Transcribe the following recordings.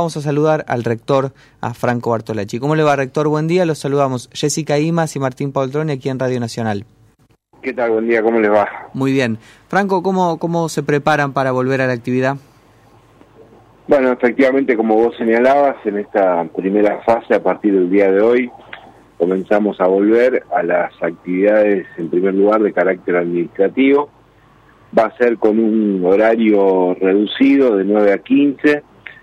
vamos a saludar al rector, a Franco Bartolacci. ¿Cómo le va, rector? Buen día, los saludamos Jessica Imas y Martín Poltroni aquí en Radio Nacional. ¿Qué tal? Buen día, ¿cómo les va? Muy bien. Franco, ¿cómo se preparan para volver a la actividad? Bueno, efectivamente, como vos señalabas, en esta primera fase, a partir del día de hoy, comenzamos a volver a las actividades, en primer lugar, de carácter administrativo. Va a ser con un horario reducido de 9 a 15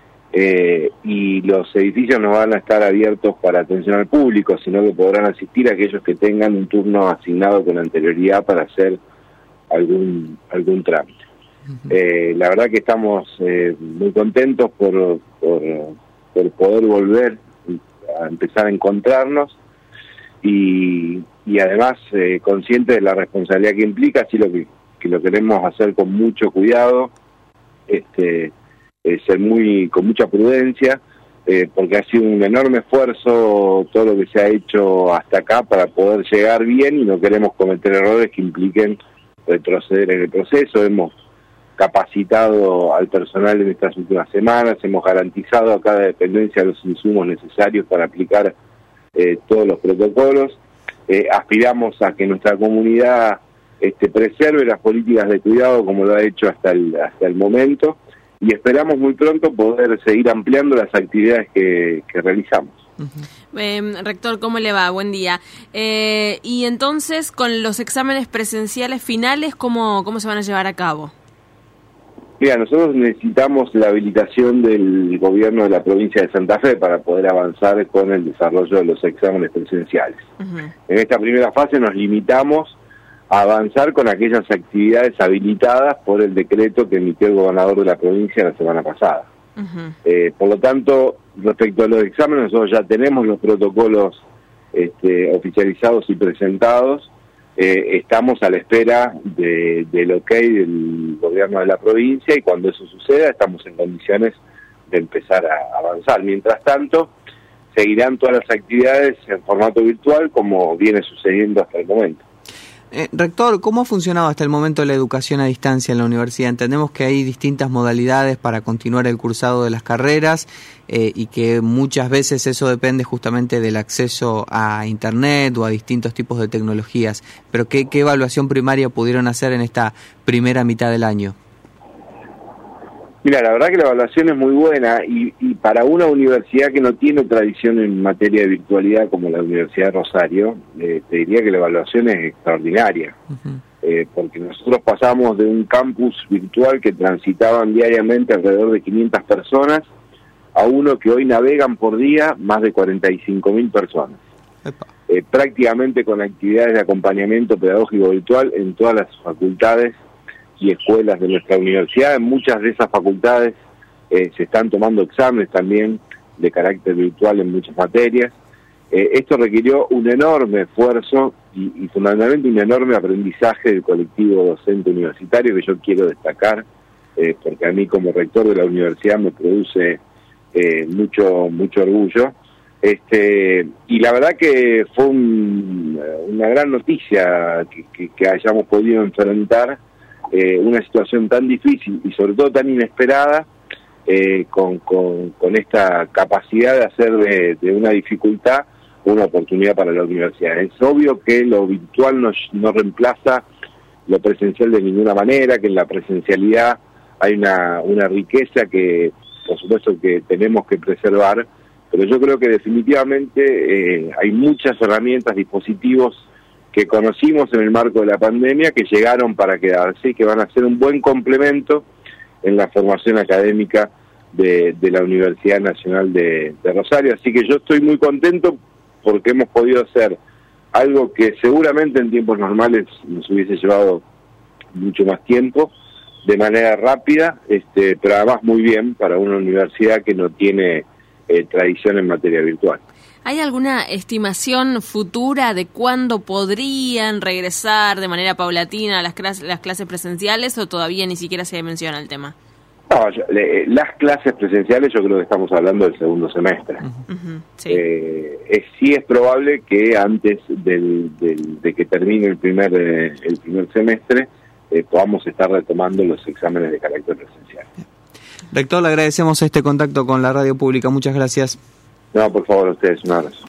y los edificios no van a estar abiertos para atención al público, sino que podrán asistir aquellos que tengan un turno asignado con anterioridad para hacer algún trámite. La verdad que estamos muy contentos por poder volver a empezar a encontrarnos y además conscientes de la responsabilidad que implica, así que lo queremos hacer con mucho cuidado, ser con mucha prudencia, porque ha sido un enorme esfuerzo todo lo que se ha hecho hasta acá para poder llegar bien y no queremos cometer errores que impliquen retroceder en el proceso. Hemos capacitado al personal en estas últimas semanas, hemos garantizado a cada dependencia los insumos necesarios para aplicar todos los protocolos. Aspiramos a que nuestra comunidad preserve las políticas de cuidado como lo ha hecho hasta el momento y esperamos muy pronto poder seguir ampliando las actividades que realizamos. Rector, ¿cómo le va? Buen día. Y entonces, con los exámenes presenciales finales, ¿cómo se van a llevar a cabo? Mira, nosotros necesitamos la habilitación del gobierno de la provincia de Santa Fe para poder avanzar con el desarrollo de los exámenes presenciales. En esta primera fase nos limitamos a avanzar con aquellas actividades habilitadas por el decreto que emitió el gobernador de la provincia la semana pasada. Por lo tanto, respecto a los exámenes, nosotros ya tenemos los protocolos oficializados y presentados. Estamos a la espera del ok del gobierno de la provincia y cuando eso suceda estamos en condiciones de empezar a avanzar. Mientras tanto, seguirán todas las actividades en formato virtual como viene sucediendo hasta el momento. Rector, ¿cómo ha funcionado hasta el momento la educación a distancia en la universidad? Entendemos que hay distintas modalidades para continuar el cursado de las carreras y que muchas veces eso depende justamente del acceso a Internet o a distintos tipos de tecnologías. Pero ¿qué evaluación primaria pudieron hacer en esta primera mitad del año? Mira, la verdad que la evaluación es muy buena y para una universidad que no tiene tradición en materia de virtualidad como la Universidad de Rosario, te diría que la evaluación es extraordinaria, porque nosotros pasamos de un campus virtual que transitaban diariamente alrededor de 500 personas a uno que hoy navegan por día más de 45.000 personas, prácticamente con actividades de acompañamiento pedagógico virtual en todas las facultades y escuelas de nuestra universidad. En muchas de esas facultades se están tomando exámenes también de carácter virtual en muchas materias. Esto requirió un enorme esfuerzo y fundamentalmente un enorme aprendizaje del colectivo docente universitario que yo quiero destacar, porque a mí como rector de la universidad me produce mucho orgullo. Y la verdad que fue una gran noticia que hayamos podido enfrentar una situación tan difícil y sobre todo tan inesperada, con esta capacidad de hacer de una dificultad una oportunidad para la universidad. Es obvio que lo virtual no reemplaza lo presencial de ninguna manera, que en la presencialidad hay una riqueza que por supuesto que tenemos que preservar, pero yo creo que definitivamente hay muchas herramientas, dispositivos que conocimos en el marco de la pandemia, que llegaron para quedarse y que van a ser un buen complemento en la formación académica de la Universidad Nacional de Rosario. Así que yo estoy muy contento porque hemos podido hacer algo que seguramente en tiempos normales nos hubiese llevado mucho más tiempo, de manera rápida, pero además muy bien para una universidad que no tiene tradición en materia virtual. ¿Hay alguna estimación futura de cuándo podrían regresar de manera paulatina a las clases presenciales o todavía ni siquiera se menciona el tema? No, las clases presenciales yo creo que estamos hablando del segundo semestre. Sí. Sí es probable que antes de que termine el primer semestre podamos estar retomando los exámenes de carácter presencial. Rector, le agradecemos este contacto con la radio pública. Muchas gracias. No, por favor, a ustedes, un abrazo.